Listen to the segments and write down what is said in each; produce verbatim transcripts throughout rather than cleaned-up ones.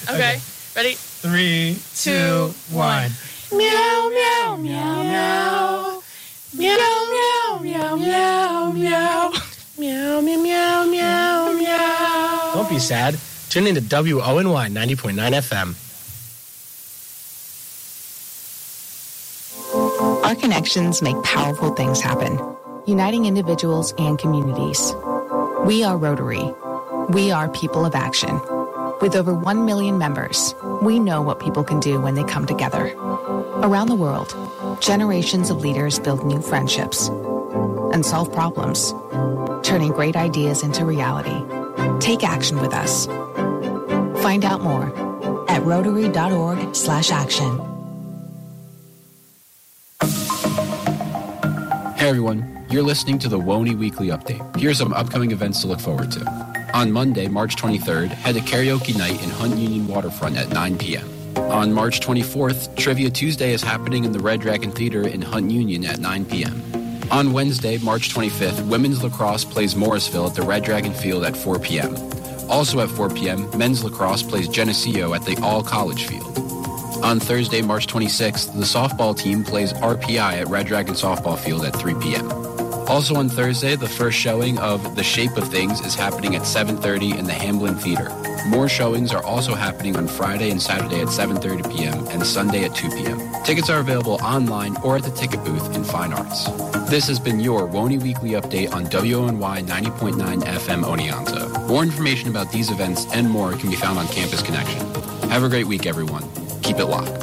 Okay. Ready? Three, two, one. Meow, meow, meow, meow. Meow, meow, meow, meow, meow. Meow, meow, meow, meow, meow. Don't be sad. Tune in to W O N Y ninety point nine F M. Our connections make powerful things happen, uniting individuals and communities. We are Rotary. We are people of action. With over one million members, we know what people can do when they come together. Around the world, generations of leaders build new friendships and solve problems, turning great ideas into reality. Take action with us. Find out more at rotary.org slash action. Hey everyone, you're listening to the W O N Y Weekly Update. Here's some upcoming events to look forward to. On Monday, March twenty-third, head to Karaoke Night in Hunt Union Waterfront at nine p.m. On March twenty-fourth, Trivia Tuesday is happening in the Red Dragon Theater in Hunt Union at nine p.m. On Wednesday, March twenty-fifth, Women's Lacrosse plays Morrisville at the Red Dragon Field at four p.m. Also at four p.m., Men's Lacrosse plays Geneseo at the All College Field. On Thursday, March twenty-sixth, the softball team plays R P I at Red Dragon Softball Field at three p.m. Also on Thursday, the first showing of The Shape of Things is happening at seven thirty in the Hamblin Theater. More showings are also happening on Friday and Saturday at seven thirty p.m. and Sunday at two p.m. Tickets are available online or at the ticket booth in Fine Arts. This has been your W O N Y Weekly Update on W O N Y ninety point nine F M Oneonta. More information about these events and more can be found on Campus Connection. Have a great week, everyone. Keep it locked.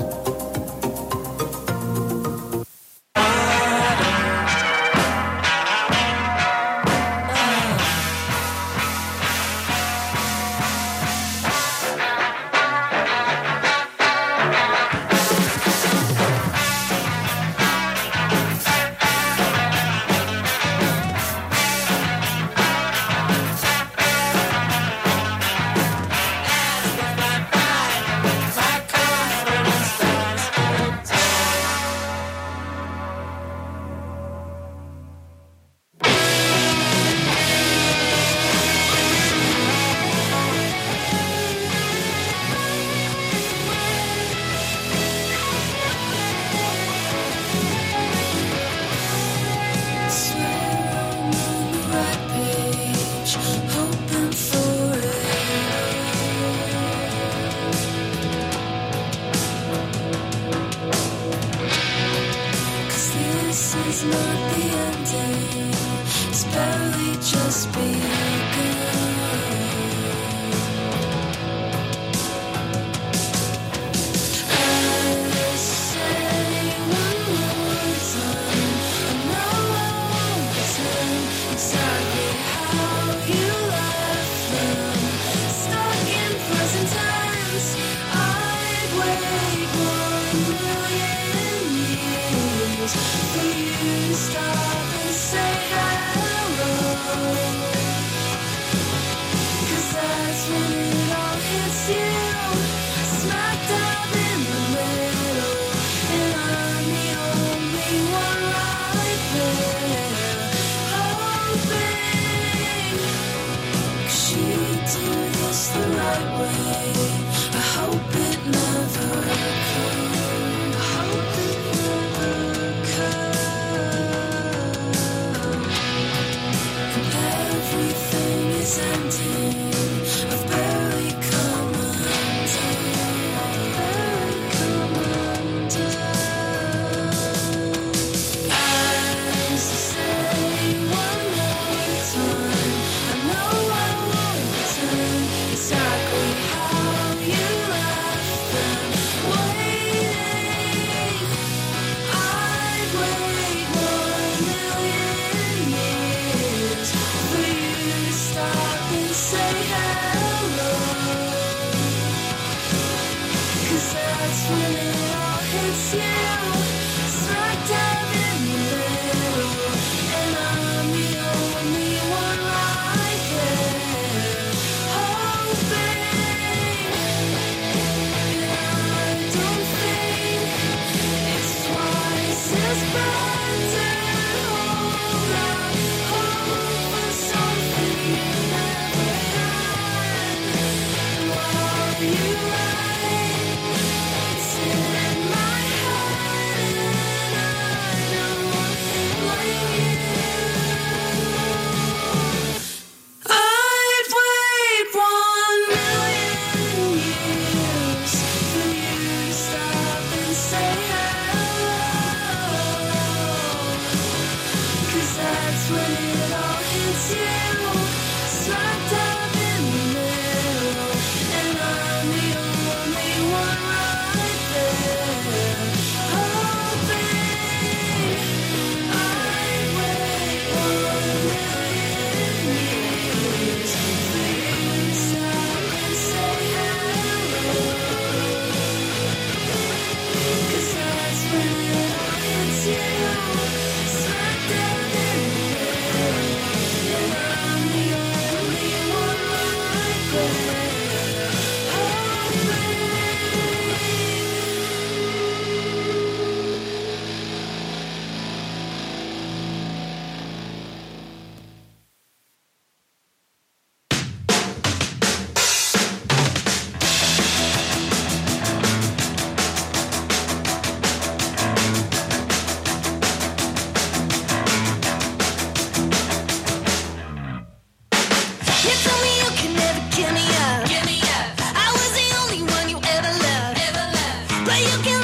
You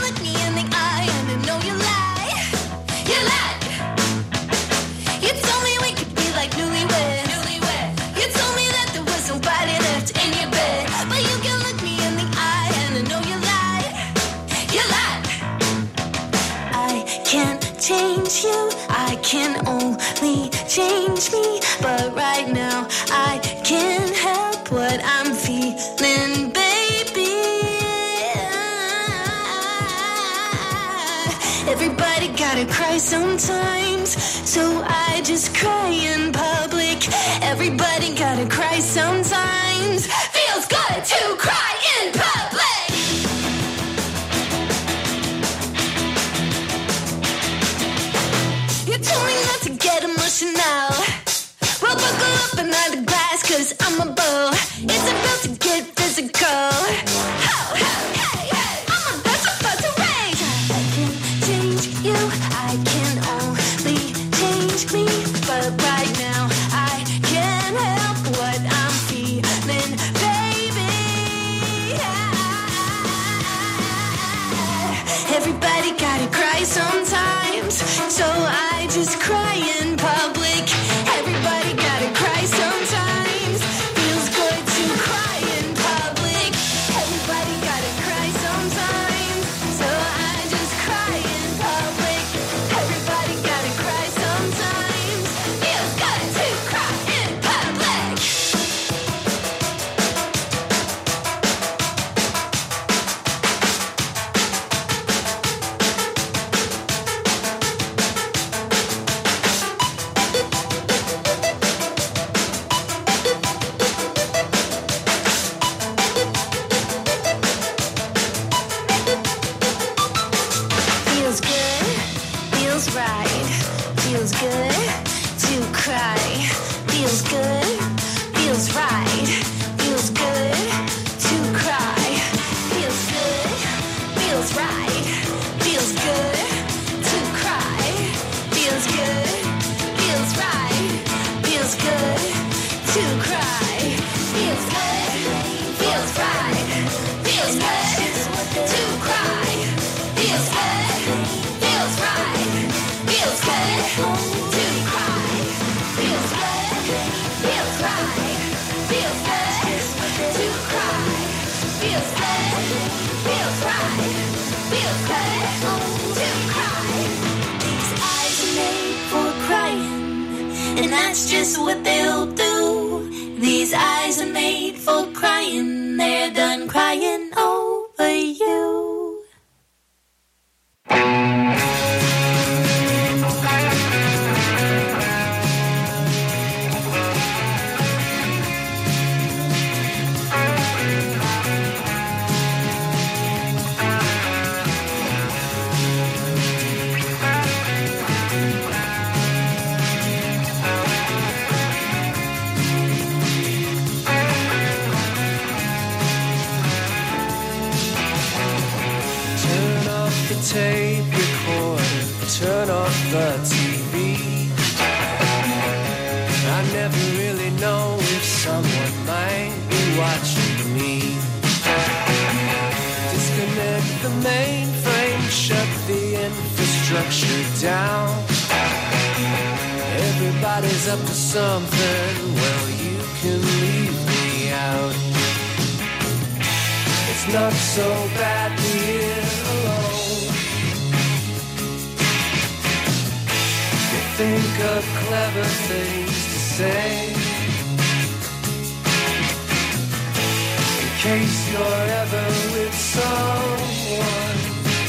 look me in the eye and I know you lie. You lied. You told me we could be like newlyweds. Newlyweds. You told me that there was nobody left in your bed. But you can look me in the eye and I know you lied. You lied. I can't change you. I can only change me. But right now I can't help what I'm feeling, baby. Everybody gotta cry sometimes, so I just cry in public. Everybody gotta cry sometimes. Feels good to cry in public. You told me not to get emotional. Well, buckle up behind the glass, cause I'm a bull. It's about to get physical. Ho, ho, hey, hey. I'm about to bust a rage. I can change you. I can only change me. But right now, I can't help what I'm feeling, baby. Everybody gotta cry sometimes, so I just cry in public. Everybody gotta cry sometimes. Feels good to cry in public. Everybody gotta cry sometimes, so I just cry in public. Everybody gotta cry sometimes. Feels good to cry in public. Feels good, feels right. Feels good to cry. Feels good, feels right. Feels good to cry. Feels good, feels right. Feels good to cry. Feels good, feels right. Feels good to cry. Feels good, feels right. Feels good to cry. Feels good, feels right. Feels good to cry. Feels good, feels right. Feels good to cry. Feels good, feels right. Feels good to cry. These eyes are made for crying, and that's just what they'll do. These eyes are made for crying. They're done crying over you. Tape recorder, turn off the T V. I never really know if someone might be watching me. Disconnect the mainframe, shut the infrastructure down. Everybody's up to something, well, you can leave me out. It's not so bad being alone. Think of clever things to say in case you're ever with someone.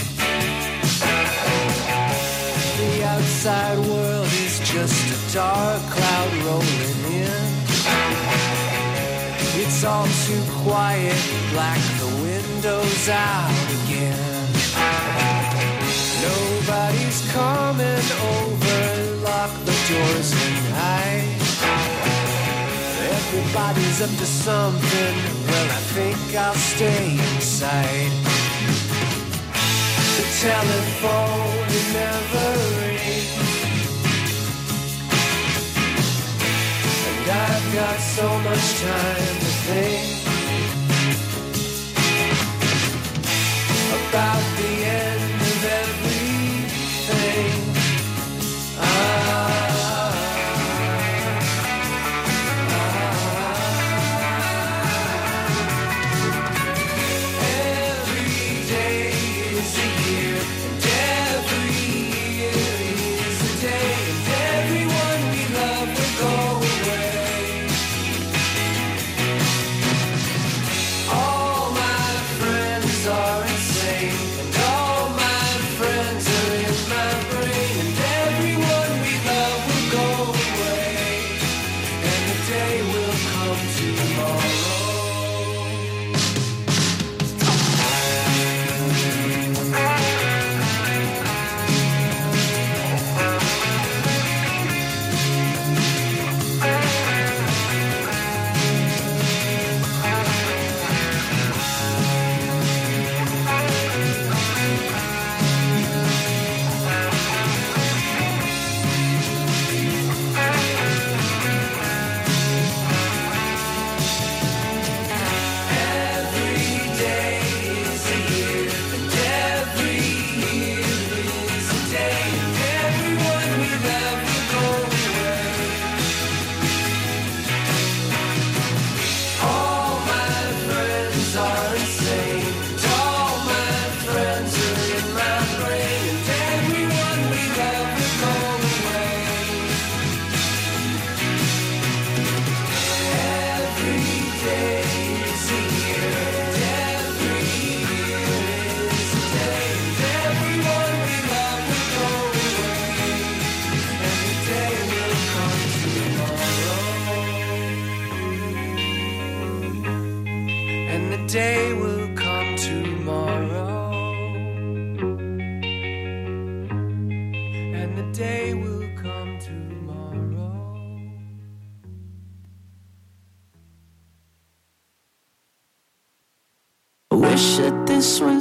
The outside world is just a dark cloud rolling in. It's all too quiet, black the windows out again. Nobody's coming over, lock the doors and hide. Everybody's up to something, well, I think I'll stay inside. The telephone, it never rings, and I've got so much time to think about the end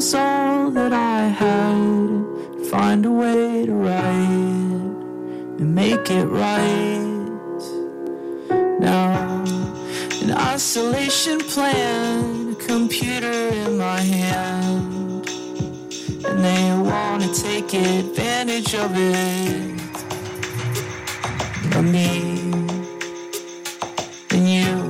was all that I had. Find a way to write and make it right. Now, an isolation plan, a computer in my hand, and they wanna take advantage of it, of me and you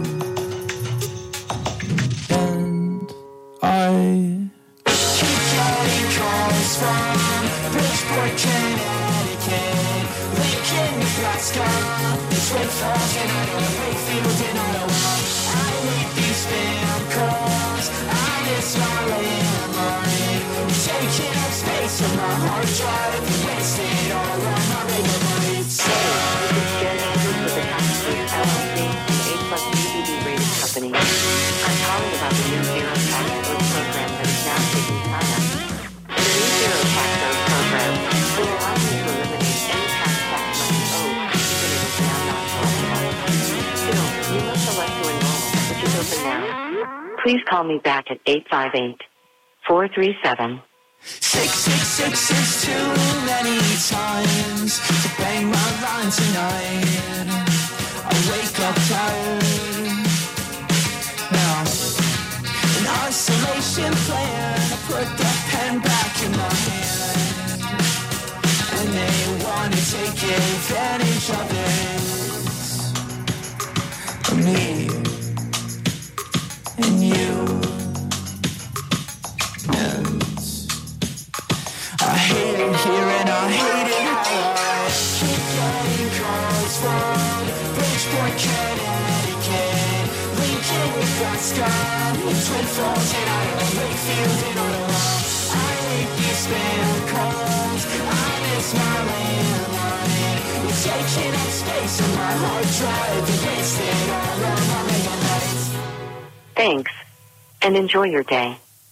and I. Keep getting calls from Bridgeport, Connecticut, Lincoln, Nebraska, Twin Falls, and Iowa, Wakefield, and Iowa. I hate these spam calls, I miss my landline. Taking up space on my hard drive, wasting all of my megabytes. This is Jen Andrews with the Tax Group L L C, an A plus B B B rated company. I'm calling about the new Zero Tax Code program that is now taking sign-ups. The new Zero Tax Code program will allow you to eliminate any past tax money owed, even if it's now not qualified. Still, you must elect to enroll, which is open now. Please call me back at eight five eight, four three seven, Six, six, six is too many times to bang my line tonight. I wake up tired. Now, an isolation plan, I put the pen back in my hand, and they wanna take advantage of it, of me and you. And I hate it here and I hate it how I keep getting calls from Bridgeport, Connecticut, Lincoln, Nebraska, Twin Falls, and Iowa, Wakefield, and Iowa. I hate these spam calls, I miss my landline. You're taking up space on my hard drive, you're wasting all of my megabytes. Thanks, and enjoy your day.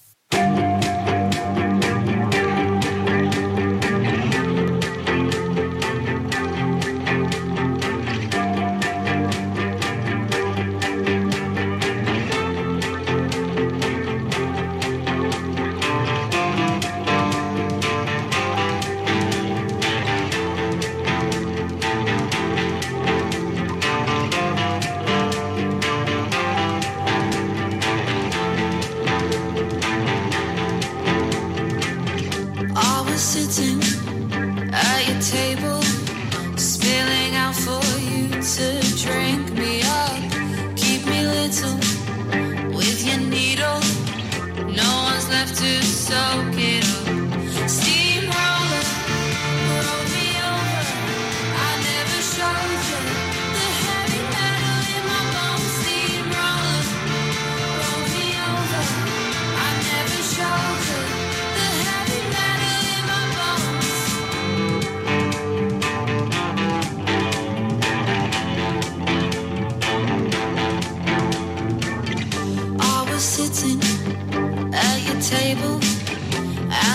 Sitting at your table, spilling out for you to drink me up, keep me little with your needle. No one's left to soak it up. Steamroller, roll me over. I never showed you the heavy metal in my bones. Steamroller, roll me over. I never showed you the heavy metal in my bones. I was sitting at your table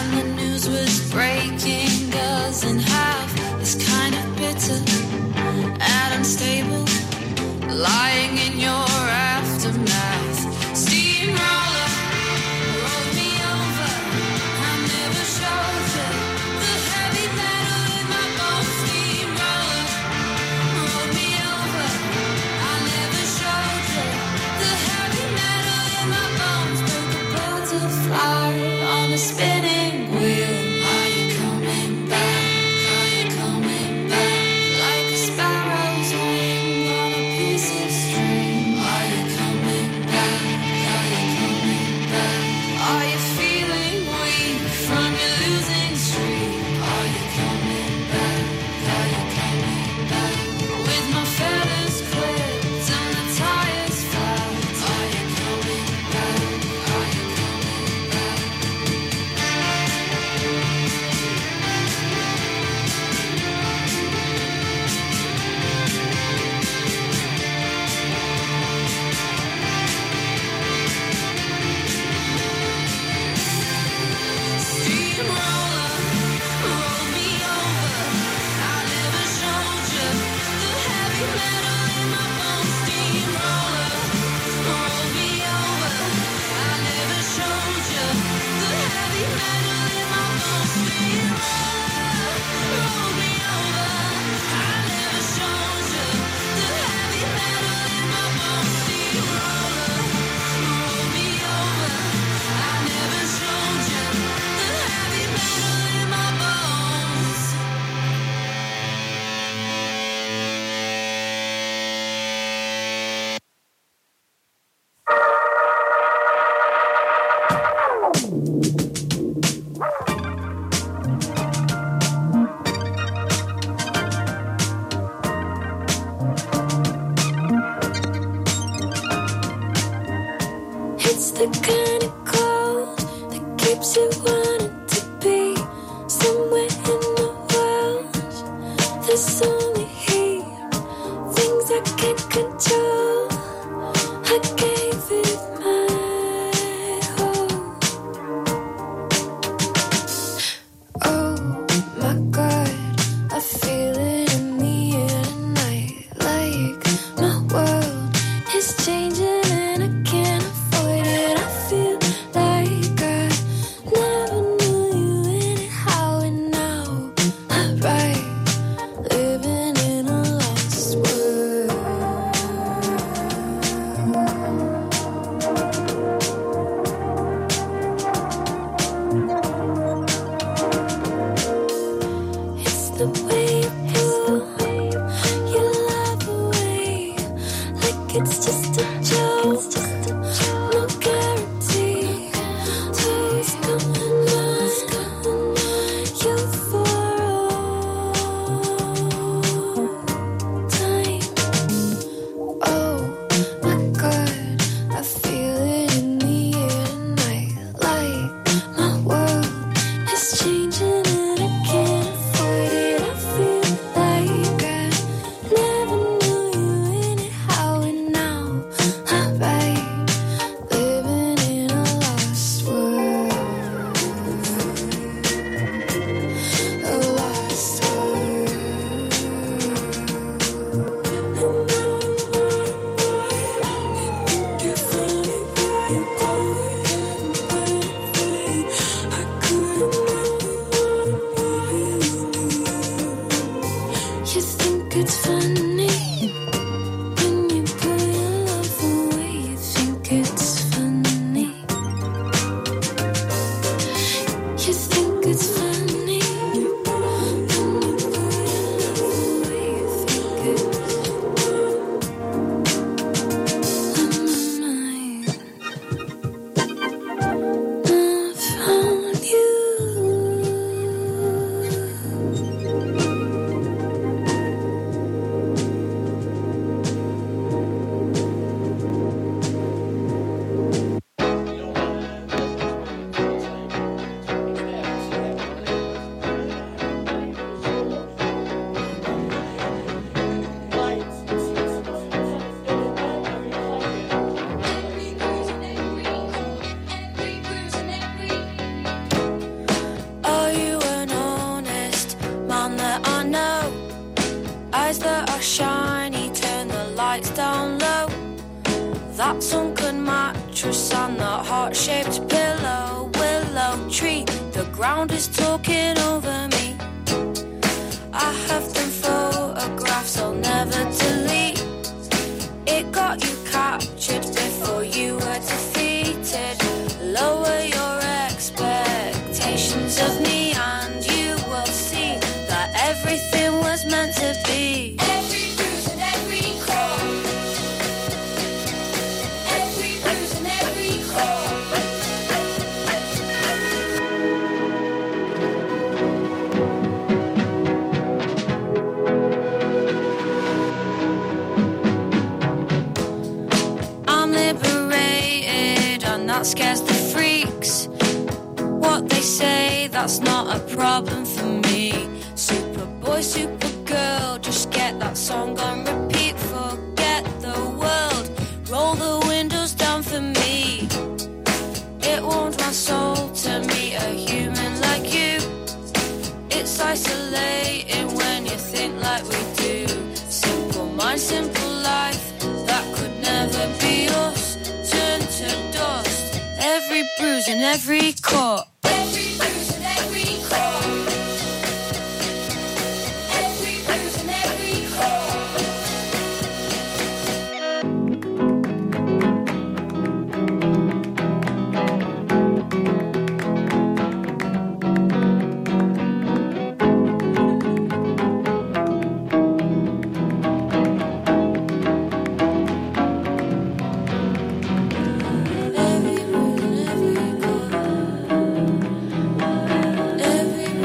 eyes that are shiny, turn the lights down low. That sunken mattress and that heart-shaped pillow. Willow tree, the ground is talking over me. I have them photographs I'll never delete. It got you captured before you were defeated. Lower your expectations of me and you will see that everything was meant to be. Every bruise and every crawl, every bruise and every crawl. I'm liberated and that scares the freaks. What they say, that's not a problem for me. Superboy, Supergirl, just get that song on repeat. Forget the world, roll the windows down for me. It warms my soul to meet a human like you. It's isolating when you think like we do. Simple mind, simple life, that could never be us. Turn to dust, every bruise and every cut. Every bruise and every cut. Every bruise and every cut. Every bruise and every cut. Every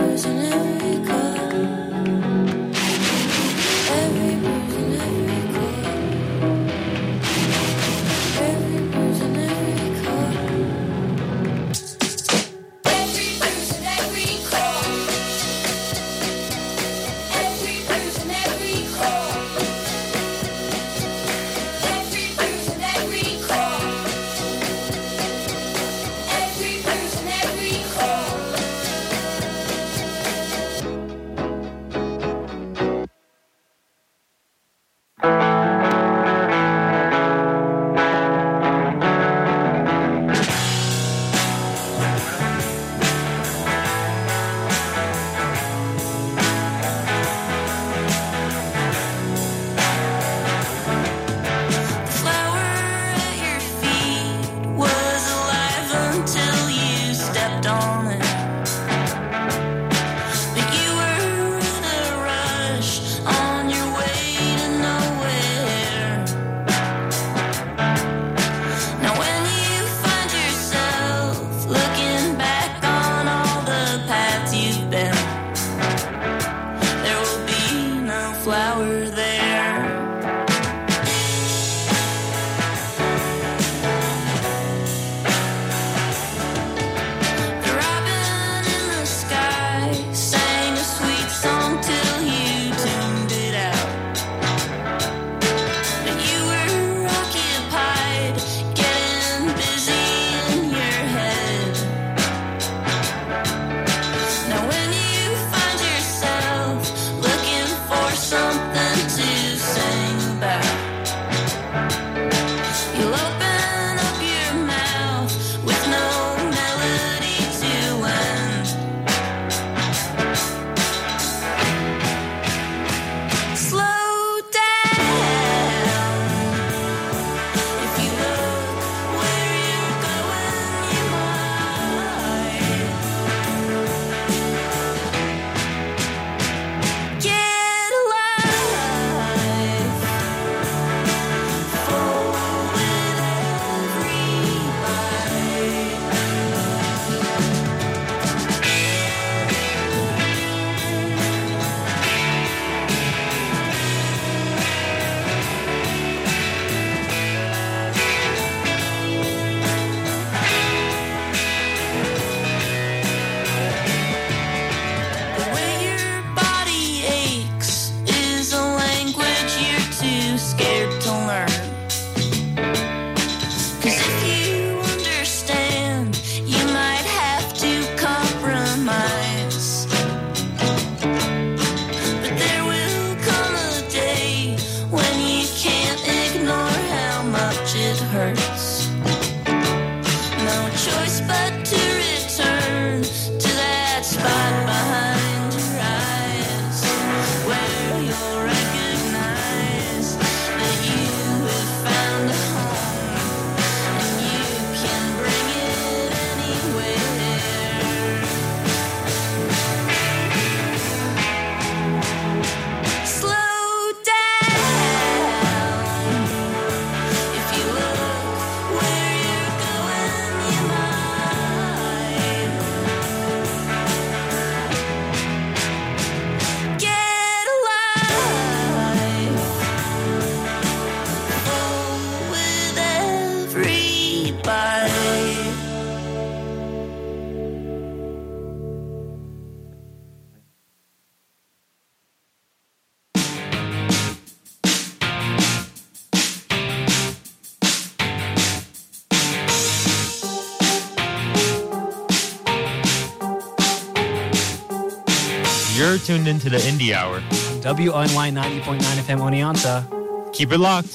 You're tuned into the Indie Hour. W O N Y ninety point nine F M Oneonta. Keep it locked.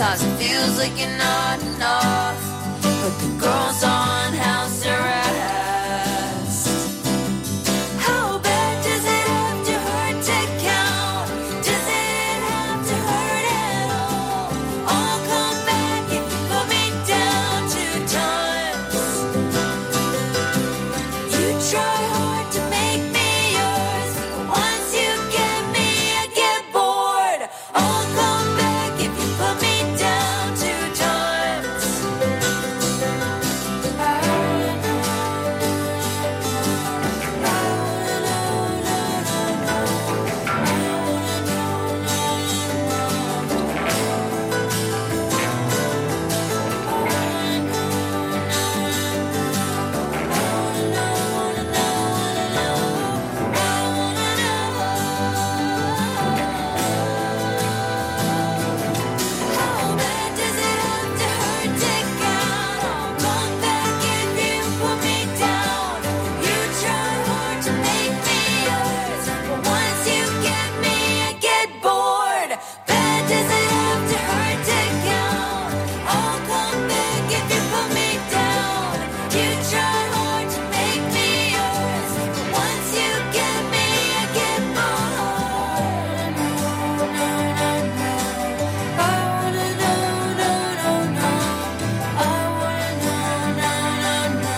Sometimes it feels like you're not enough. Put the girls on house arrest. How bad does it have to hurt to count? Does it have to hurt at all? I'll come back if you put me down two times. You try hard to make me yours. Once you get me, I get bored. I'll come back if you put me down two times. How bad does it have to hurt to count? I'll come back if you put me down. You try hard to make me yours, but once you get me, I get bored. Bad does it have to hurt to count? I'll come back if you put me down. You try hard to make me yours, but once you get me, I get bored. I wanna know, no, no, no. I wanna know, no, no, no.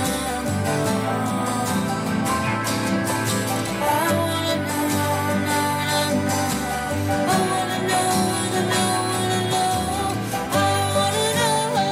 I wanna know, no, no, no. I wanna know, wanna know, wanna know. I wanna know.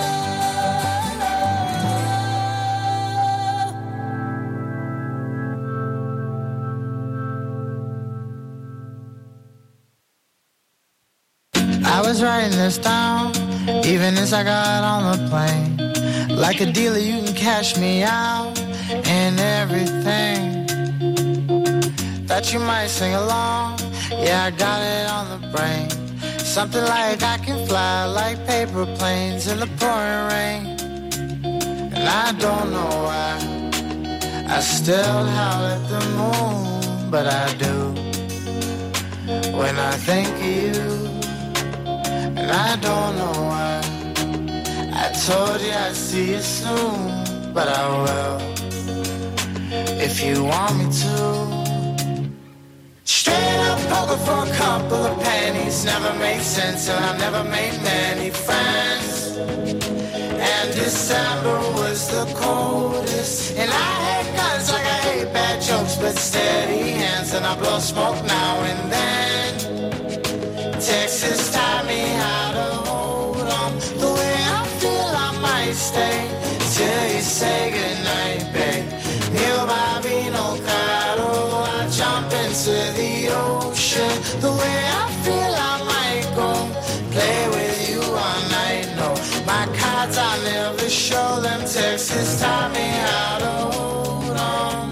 I was writing this down, even as I got on the plane. Like a dealer, you can cash me out and everything. Thought you might sing along, yeah, I got it on the brain. Something like I can fly like paper planes in the pouring rain. And I don't know why I still howl at the moon, but I do when I think of you. And I don't know why I told you I'd see you soon, but I will if you want me to. Straight up poker for a couple of pennies never made sense, and I never made many friends. And December was the coldest, and I had guns like I hate bad jokes, but steady hands, and I blow smoke now and then. Texas taught me how to hold on. The way I feel, I might stay till you say goodnight, babe. Neil Bobino Caro, I jump into the ocean. The way I feel, I might go play with you all night. No, my cards I never show them. Texas taught me how to hold on.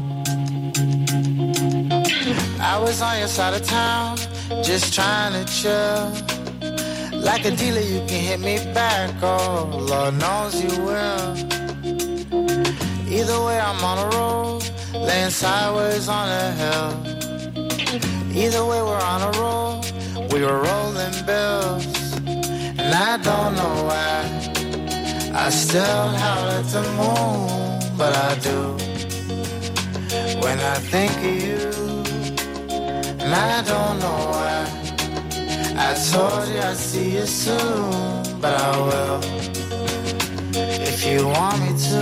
I was on your side of town, just trying to chill. Like a dealer, you can hit me back, oh, Lord knows you will. Either way, I'm on a roll, laying sideways on a hill. Either way, we're on a roll, we were rolling bills. And I don't know why I still howl at the moon, but I do when I think of you. And I don't know why I told you I'd see you soon, but I will if you want me to.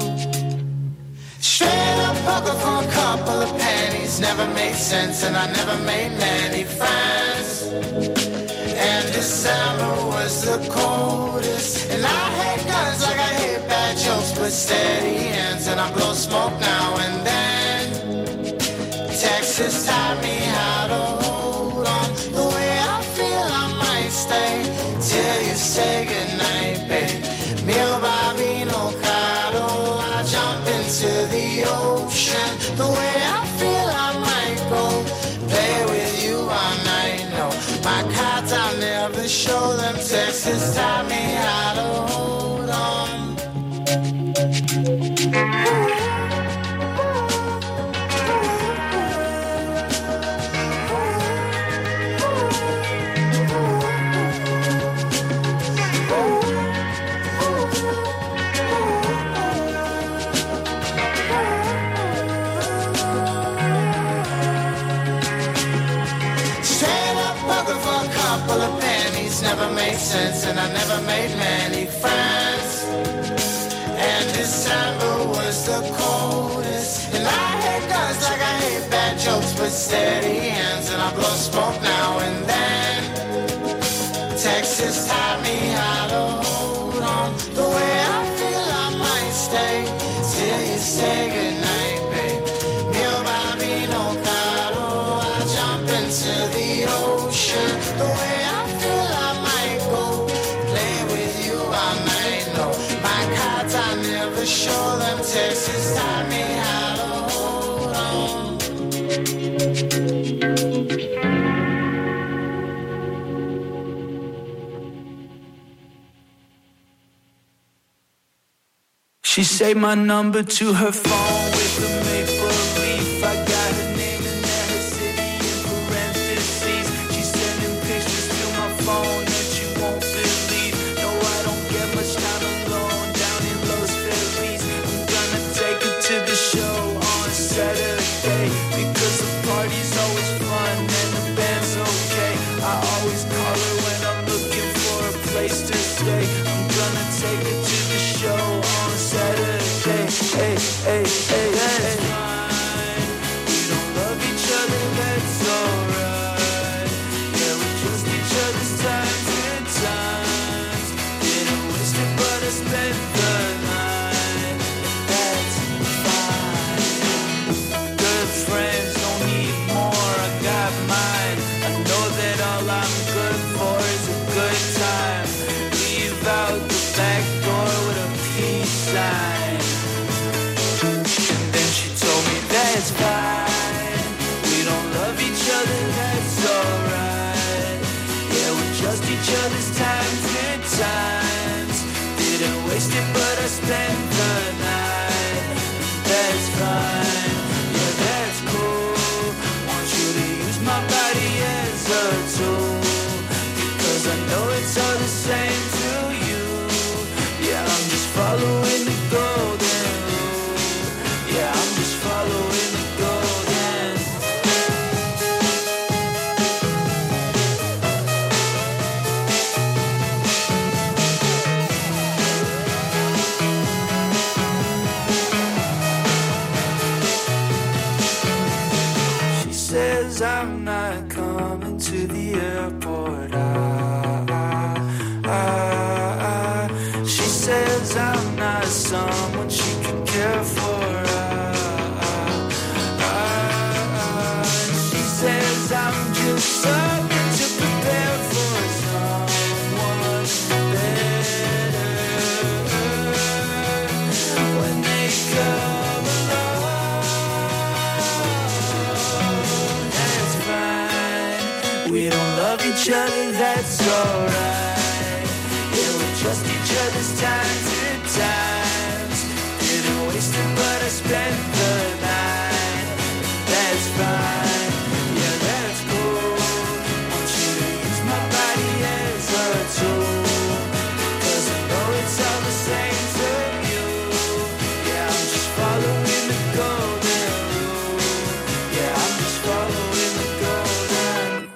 Straight up poker for a couple of pennies never made sense, and I never made many friends. And December was the coldest, and I had guns like I hate bad jokes, but steady hands, and I blow smoke now and then. Texas taught me how to hold on. The way I feel, I might stay till you say goodnight, babe. Mil Bobino Caro, I jump into the ocean. The way I feel, I might go play with you all night. No, my cards I'll never show them. Texas taught me how to hold on. made sense, and I never made many friends. And December was the coldest. And I hate guns like I hate bad jokes, but steady hands, and I blow smoke now and then. Texas taught me how to hold on. The way I feel I might stay till you say goodnight, babe. Mio bambino caro, I jump into the ocean. The way I feel I might go play with you all night. No, my cards I never show them. Texas taught me how to hold on. She saved my number to her phone with a maple leaf. I got her name and then her city in parentheses. She's sending pictures to my phone that you won't believe. No, I don't get much time alone down in Los Feliz. I'm gonna take her to the show on Saturday because the party's always fun and the band's okay. I always call her when I'm looking for a place to stay. I'm gonna take her to the show on Saturday. Hey, hey, hey, that's fine. We don't love each other, that's alright. Yeah, we just each other's time and times. Didn't waste it, but I spent the night. That's fine. Good friends don't need more, I got mine. I know that all I'm good for is a good time. Leave out the back door with a peace sign. And then she told me that's fine. We don't love each other, that's alright. Yeah, we're just each other's times and times. Didn't waste it, but I spent the night. That's fine. Yeah, that's cool. Want you to use my body as a tool, because I know it's all the same to you. Yeah, I'm just following the golden rule. Yeah, I'm just following the golden. She says I'm not coming to the airport. Ah, ah, ah. She says I'm not someone she can care for. Ah, ah, ah. She says I'm just something to prepare for someone better when they come along. That's fine. We don't love each other, that's alright. Yeah, we're just each other's times and times. Didn't waste it, but I spent the night. That's fine. Yeah, that's cool. Want you to use my body as a tool, cause I know it's all the same to you. Yeah, I'm just following the golden rule. Yeah, I'm just following the golden.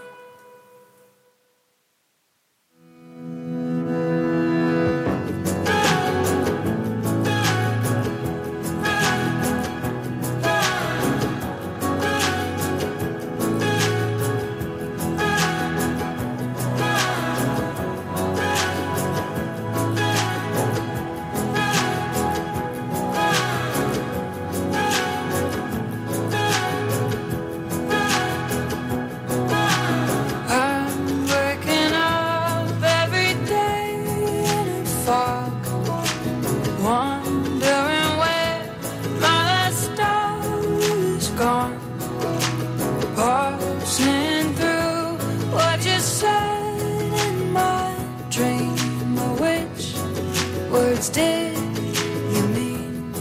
I'm waking up every day in a fog, wondering where my last star is gone. Pausing through what you said in my dream. Which words did you mean?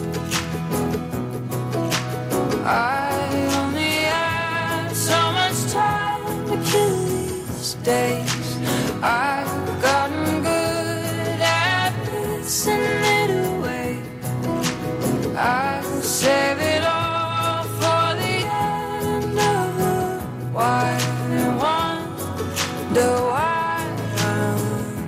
I only had so much time to kill these days. I've gotten good at pissing it away. I'll save it all for the end of the wire. Wonder why I'm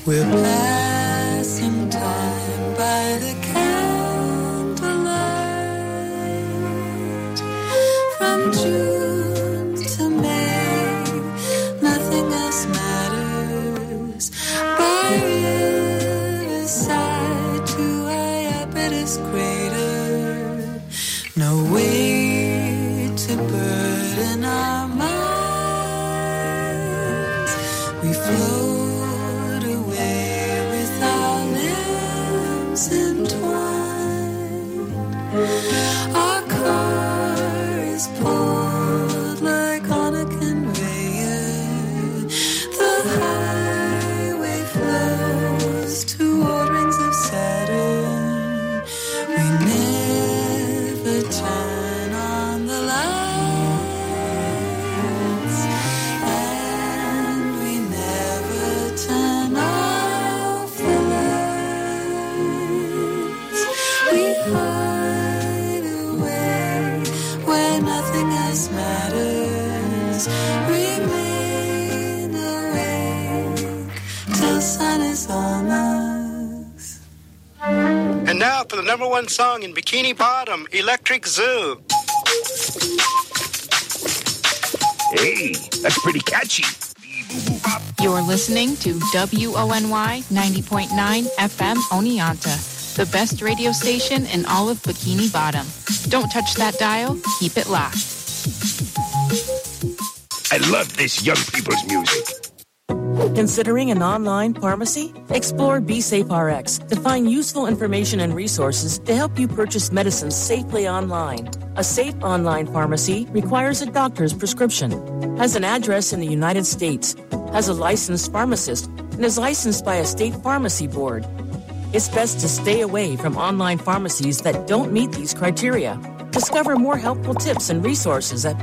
We're passing time by the candlelight. From June to May, nothing else matters. By riverside to Iapetus crater, no way to burden our minds. We float away with our limbs entwined. Our car is pulled like on a conveyor. The highway flows toward rings of Saturn. We never turn on the lights, and we never turn off the lights. We hide away where nothing else matters. Remain awake till sun is on us. And now for the number one song in Bikini Bottom, Electric Zoo. Hey, that's pretty catchy. You're listening to W O N Y ninety point nine F M Oneonta, the best radio station in all of Bikini Bottom. Don't touch that dial. Keep it locked. I love this young people's music. Considering an online pharmacy? Explore BeSafeRx to find useful information and resources to help you purchase medicines safely online. A safe online pharmacy requires a doctor's prescription, has an address in the United States, has a licensed pharmacist, and is licensed by a state pharmacy board. It's best to stay away from online pharmacies that don't meet these criteria. Discover more helpful tips and resources at